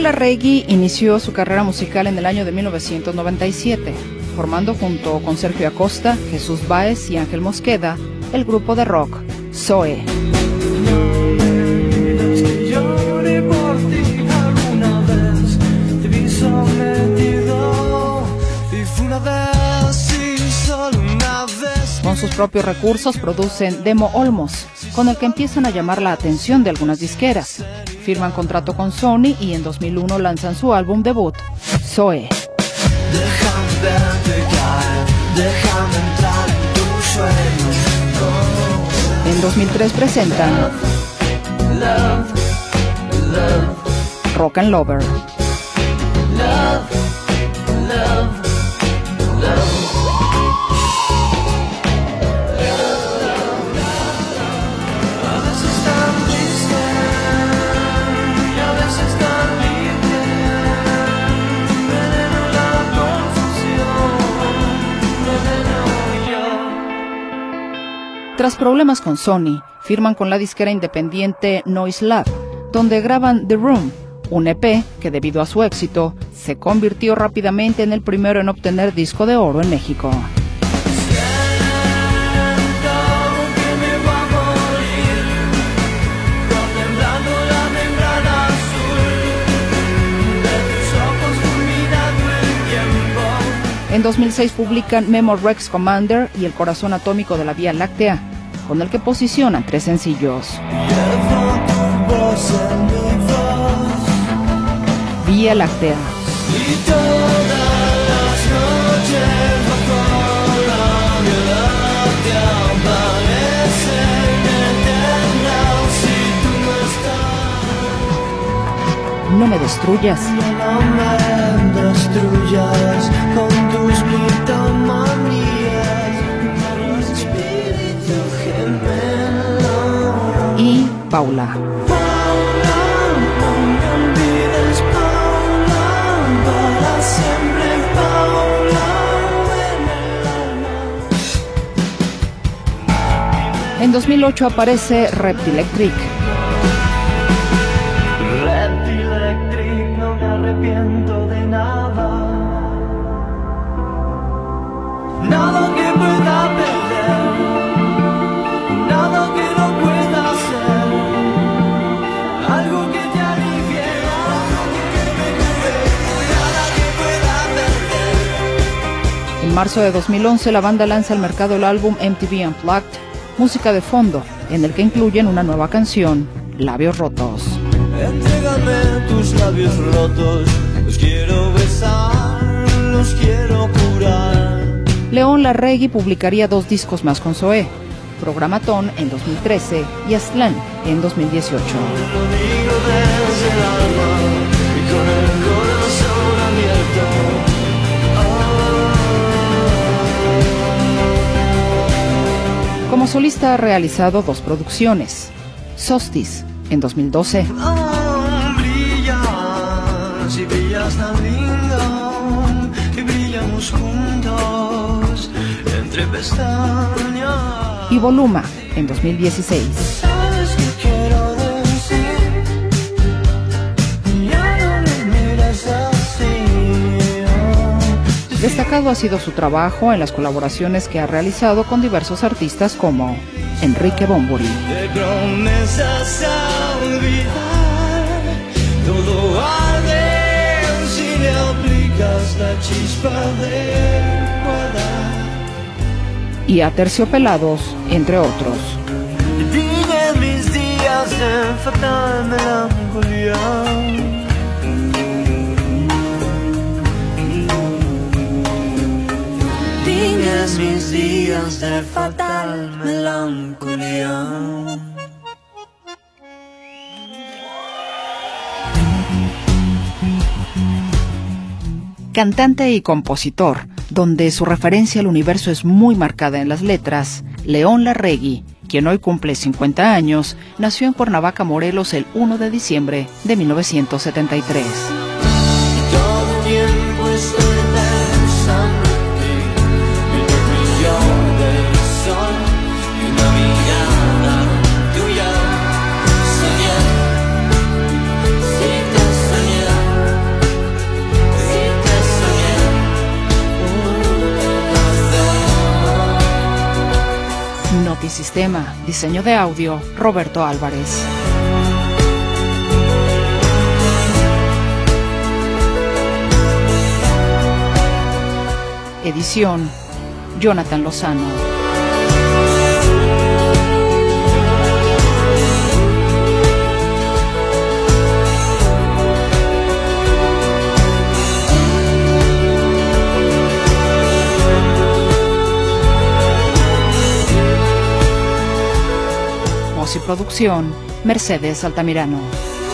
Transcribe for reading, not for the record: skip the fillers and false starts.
Larregui inició su carrera musical en el año de 1997, formando junto con Sergio Acosta, Jesús Báez y Ángel Mosqueda el grupo de rock Zoe. Con sus propios recursos producen Demo Olmos, con el que empiezan a llamar la atención de algunas disqueras. Firman contrato con Sony y en 2001 lanzan su álbum debut, Zoe. En 2003 presentan Rock and Lover. Tras problemas con Sony, firman con la disquera independiente Noise Lab, donde graban The Room, un EP que debido a su éxito se convirtió rápidamente en el primero en obtener disco de oro en México. En 2006 publican Memorex Commander y El Corazón Atómico de la Vía Láctea, con el que posicionan 3 sencillos. Vía Láctea. No me destruyas. No me destruyas con tus mitomanías. Espíritu gemelo. Y Paula. Paula, no me olvides, Paula, para siempre, Paula, en el alma. En 2008 aparece Reptilectric. Reptilectric, no me arrepiento de nada. Nada que pueda perder, nada que no pueda ser, algo que te alivie, algo que me cure, nada que pueda perder. En marzo de 2011 la banda lanza al mercado el álbum MTV Unplugged, música de fondo, en el que incluyen una nueva canción, Labios Rotos. Entrégame tus labios rotos, los quiero besar, los quiero curar. León Larregui publicaría 2 discos más con Zoé, Programatón en 2013 y Aztlán en 2018. Lo digo desde el alma y con el corazón abierto. Como solista ha realizado 2 producciones, Solstice en 2012 Brillas y brillas tan lindo y brillamos juntos entre pestañas. y Voluma en 2016. ¿Sabes qué quiero decir? Ya no me mires así. Destacado ha sido su trabajo en las colaboraciones que ha realizado con diversos artistas como Enrique Bunbury. Te promesas a olvidar, todo arde si le aplicas la chispa de guardar. Y Aterciopelados, entre otros. Dime mis días de fatal melancolía. Tienes mis días de fatal melancolía. Cantante y compositor, donde su referencia al universo es muy marcada en las letras, León Larregui, quien hoy cumple 50 años, nació en Cuernavaca, Morelos, el 1 de diciembre de 1973. Todo tiempo estoy pensando. Arte y Sistema, diseño de audio, Roberto Álvarez. Edición, Jonathan Lozano. Voz y producción, Mercedes Altamirano.